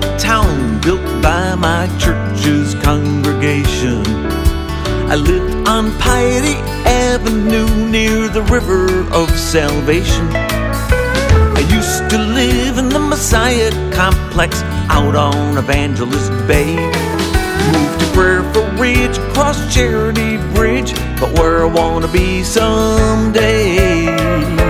town built by my church's congregation. I lived on Piety Avenue near the river of salvation. I used to live in the Messiah complex out on Evangelist Bay. Moved to Prayerful Ridge across Charity Bridge, but where I wanna be someday.